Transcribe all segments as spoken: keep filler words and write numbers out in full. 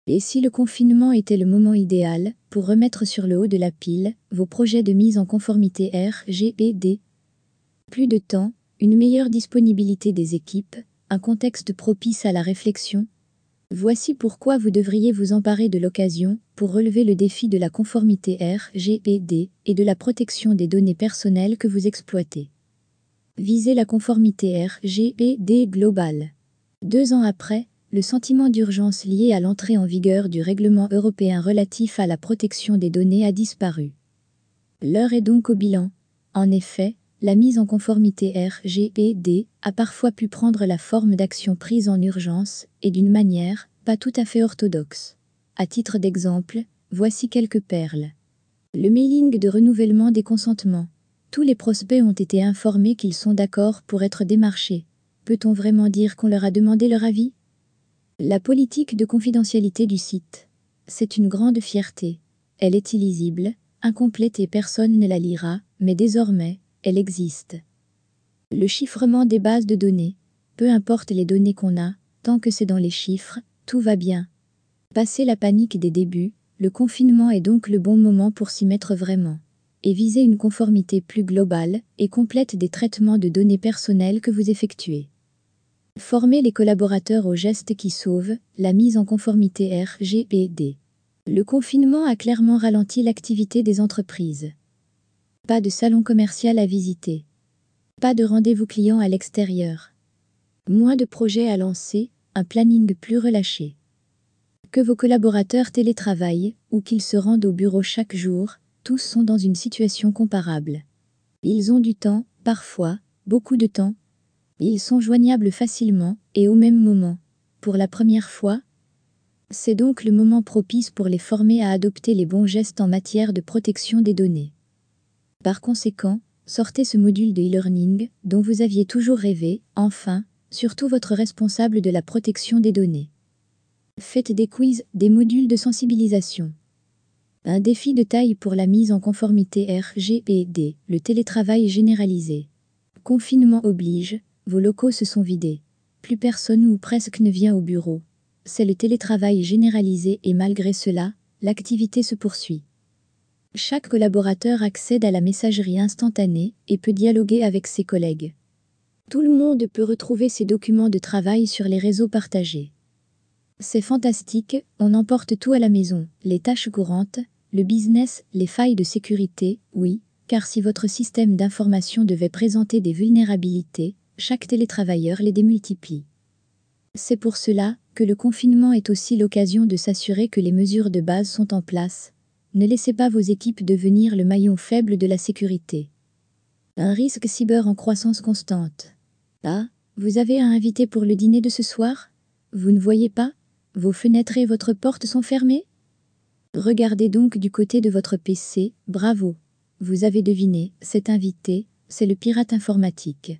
Et si le confinement était le moment idéal pour remettre sur le haut de la pile vos projets de mise en conformité R G P D? Plus de temps, une meilleure disponibilité des équipes, un contexte propice à la réflexion. Voici pourquoi vous devriez vous emparer de l'occasion pour relever le défi de la conformité R G P D et de la protection des données personnelles que vous exploitez. Visez la conformité R G P D globale. Deux ans après, le sentiment d'urgence lié à l'entrée en vigueur du règlement européen relatif à la protection des données a disparu. L'heure est donc au bilan. En effet, la mise en conformité R G P D a parfois pu prendre la forme d'actions prises en urgence et d'une manière pas tout à fait orthodoxe. À titre d'exemple, voici quelques perles. Le mailing de renouvellement des consentements. Tous les prospects ont été informés qu'ils sont d'accord pour être démarchés. Peut-on vraiment dire qu'on leur a demandé leur avis? La politique de confidentialité du site. C'est une grande fierté. Elle est illisible, incomplète et personne ne la lira, mais désormais, elle existe. Le chiffrement des bases de données. Peu importe les données qu'on a, tant que c'est dans les chiffres, tout va bien. Passé la panique des débuts, le confinement est donc le bon moment pour s'y mettre vraiment. Et viser une conformité plus globale et complète des traitements de données personnelles que vous effectuez. Former les collaborateurs aux gestes qui sauvent, la mise en conformité R G P D. Le confinement a clairement ralenti l'activité des entreprises. Pas de salon commercial à visiter. Pas de rendez-vous clients à l'extérieur. Moins de projets à lancer, un planning plus relâché. Que vos collaborateurs télétravaillent ou qu'ils se rendent au bureau chaque jour, tous sont dans une situation comparable. Ils ont du temps, parfois, beaucoup de temps. Ils sont joignables facilement et au même moment. Pour la première fois, c'est donc le moment propice pour les former à adopter les bons gestes en matière de protection des données. Par conséquent, sortez ce module de e-learning dont vous aviez toujours rêvé, enfin, surtout votre responsable de la protection des données. Faites des quiz, des modules de sensibilisation. Un défi de taille pour la mise en conformité R G P D, le télétravail généralisé. Confinement oblige, vos locaux se sont vidés. Plus personne ou presque ne vient au bureau. C'est le télétravail généralisé et malgré cela, l'activité se poursuit. Chaque collaborateur accède à la messagerie instantanée et peut dialoguer avec ses collègues. Tout le monde peut retrouver ses documents de travail sur les réseaux partagés. C'est fantastique, on emporte tout à la maison, les tâches courantes, le business, les failles de sécurité, oui, car si votre système d'information devait présenter des vulnérabilités, chaque télétravailleur les démultiplie. C'est pour cela que le confinement est aussi l'occasion de s'assurer que les mesures de base sont en place. Ne laissez pas vos équipes devenir le maillon faible de la sécurité. Un risque cyber en croissance constante. Ah, vous avez un invité pour le dîner de ce soir? Vous ne voyez pas? Vos fenêtres et votre porte sont fermées? Regardez donc du côté de votre P C, bravo. Vous avez deviné, cet invité, c'est le pirate informatique.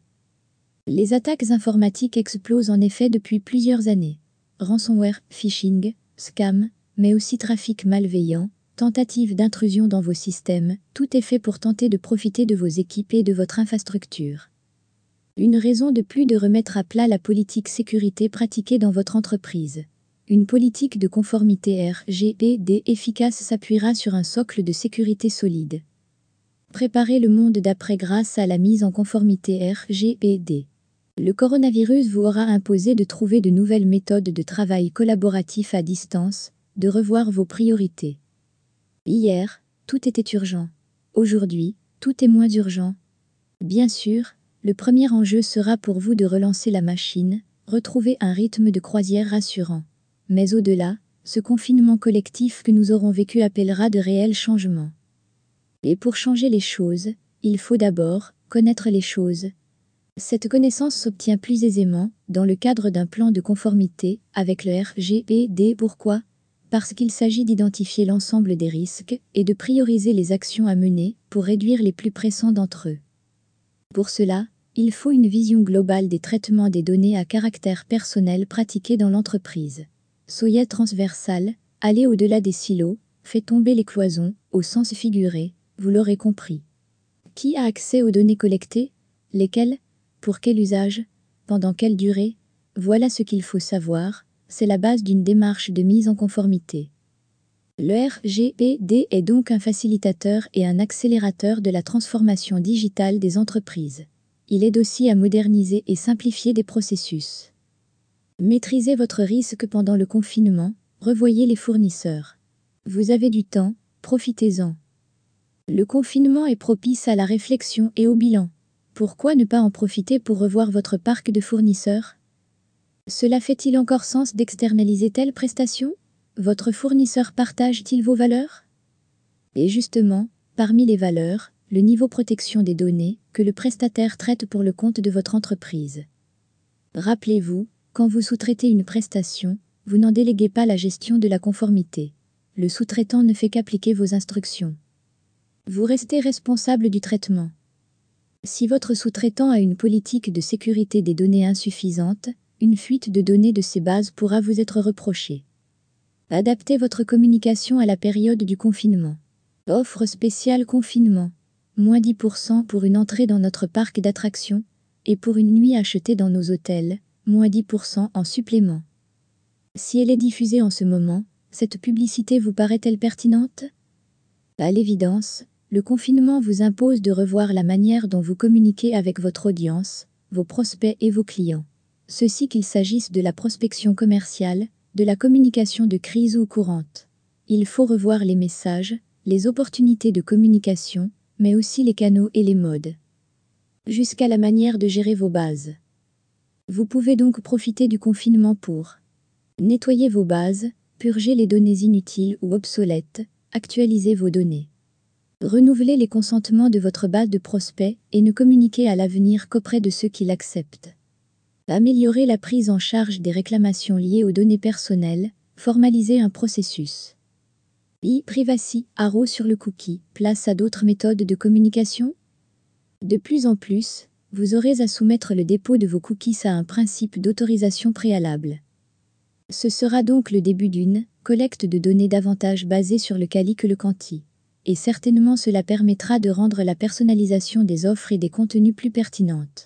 Les attaques informatiques explosent en effet depuis plusieurs années. Ransomware, phishing, scam, mais aussi trafic malveillant, tentative d'intrusion dans vos systèmes, tout est fait pour tenter de profiter de vos équipes et de votre infrastructure. Une raison de plus de remettre à plat la politique sécurité pratiquée dans votre entreprise. Une politique de conformité R G P D efficace s'appuiera sur un socle de sécurité solide. Préparez le monde d'après grâce à la mise en conformité R G P D. Le coronavirus vous aura imposé de trouver de nouvelles méthodes de travail collaboratif à distance, de revoir vos priorités. Hier, tout était urgent. Aujourd'hui, tout est moins urgent. Bien sûr, le premier enjeu sera pour vous de relancer la machine, retrouver un rythme de croisière rassurant. Mais au-delà, ce confinement collectif que nous aurons vécu appellera de réels changements. Et pour changer les choses, il faut d'abord connaître les choses. Cette connaissance s'obtient plus aisément dans le cadre d'un plan de conformité avec le R G P D. Pourquoi? Parce qu'il s'agit d'identifier l'ensemble des risques et de prioriser les actions à mener pour réduire les plus pressants d'entre eux. Pour cela, il faut une vision globale des traitements des données à caractère personnel pratiqués dans l'entreprise. Soyez transversal, allez au-delà des silos, faites tomber les cloisons, au sens figuré, vous l'aurez compris. Qui a accès aux données collectées? Lesquelles? Pour quel usage? Pendant quelle durée? Voilà ce qu'il faut savoir, c'est la base d'une démarche de mise en conformité. Le R G P D est donc un facilitateur et un accélérateur de la transformation digitale des entreprises. Il aide aussi à moderniser et simplifier des processus. Maîtrisez votre risque pendant le confinement, revoyez les fournisseurs. Vous avez du temps, profitez-en. Le confinement est propice à la réflexion et au bilan. Pourquoi ne pas en profiter pour revoir votre parc de fournisseurs? Cela fait-il encore sens d'externaliser telle prestation? Votre fournisseur partage-t-il vos valeurs? Et justement, parmi les valeurs, le niveau protection des données que le prestataire traite pour le compte de votre entreprise. Rappelez-vous, quand vous sous-traitez une prestation, vous n'en déléguez pas la gestion de la conformité. Le sous-traitant ne fait qu'appliquer vos instructions. Vous restez responsable du traitement. Si votre sous-traitant a une politique de sécurité des données insuffisante, une fuite de données de ces bases pourra vous être reprochée. Adaptez votre communication à la période du confinement. Offre spéciale confinement. moins dix pour cent pour une entrée dans notre parc d'attractions, et pour une nuit achetée dans nos hôtels, moins dix pour cent en supplément. Si elle est diffusée en ce moment, cette publicité vous paraît-elle pertinente? À l'évidence, le confinement vous impose de revoir la manière dont vous communiquez avec votre audience, vos prospects et vos clients. Ceci qu'il s'agisse de la prospection commerciale, de la communication de crise ou courante. Il faut revoir les messages, les opportunités de communication, mais aussi les canaux et les modes. Jusqu'à la manière de gérer vos bases. Vous pouvez donc profiter du confinement pour nettoyer vos bases, purger les données inutiles ou obsolètes, actualiser vos données. Renouveler les consentements de votre base de prospects et ne communiquer à l'avenir qu'auprès de ceux qui l'acceptent. Améliorer la prise en charge des réclamations liées aux données personnelles, formaliser un processus. E-privacy, arrow sur le cookie, place à d'autres méthodes de communication? De plus en plus, vous aurez à soumettre le dépôt de vos cookies à un principe d'autorisation préalable. Ce sera donc le début d'une collecte de données davantage basée sur le quali que le quanti. Et certainement cela permettra de rendre la personnalisation des offres et des contenus plus pertinente.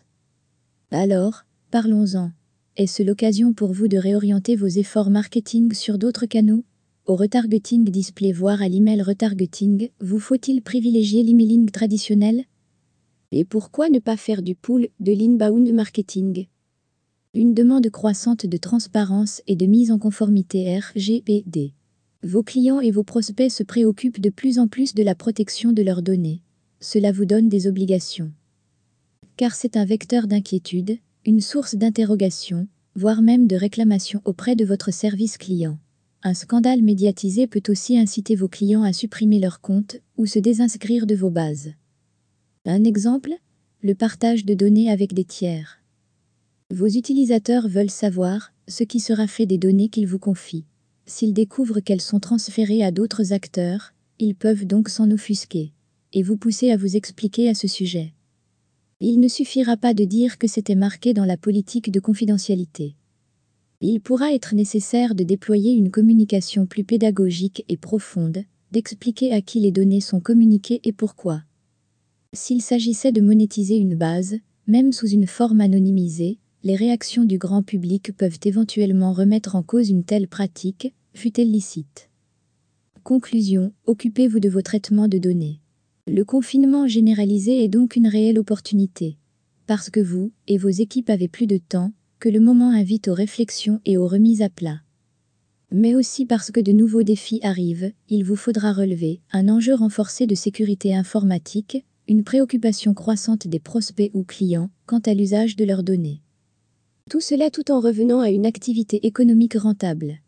Alors, parlons-en. Est-ce l'occasion pour vous de réorienter vos efforts marketing sur d'autres canaux? Au retargeting display voire à l'email retargeting, vous faut-il privilégier l'emailing traditionnel? Et pourquoi ne pas faire du pull, de l'inbound marketing? Une demande croissante de transparence et de mise en conformité R G P D. Vos clients et vos prospects se préoccupent de plus en plus de la protection de leurs données. Cela vous donne des obligations. Car c'est un vecteur d'inquiétude, une source d'interrogation, voire même de réclamation auprès de votre service client. Un scandale médiatisé peut aussi inciter vos clients à supprimer leur compte ou se désinscrire de vos bases. Un exemple? Le partage de données avec des tiers. Vos utilisateurs veulent savoir ce qui sera fait des données qu'ils vous confient. S'ils découvrent qu'elles sont transférées à d'autres acteurs, ils peuvent donc s'en offusquer et vous pousser à vous expliquer à ce sujet. Il ne suffira pas de dire que c'était marqué dans la politique de confidentialité. Il pourra être nécessaire de déployer une communication plus pédagogique et profonde, d'expliquer à qui les données sont communiquées et pourquoi. S'il s'agissait de monétiser une base, même sous une forme anonymisée, les réactions du grand public peuvent éventuellement remettre en cause une telle pratique, fût-elle licite. Conclusion, occupez-vous de vos traitements de données. Le confinement généralisé est donc une réelle opportunité. Parce que vous et vos équipes avez plus de temps, que le moment invite aux réflexions et aux remises à plat. Mais aussi parce que de nouveaux défis arrivent, il vous faudra relever un enjeu renforcé de sécurité informatique, une préoccupation croissante des prospects ou clients quant à l'usage de leurs données. Tout cela tout en revenant à une activité économique rentable.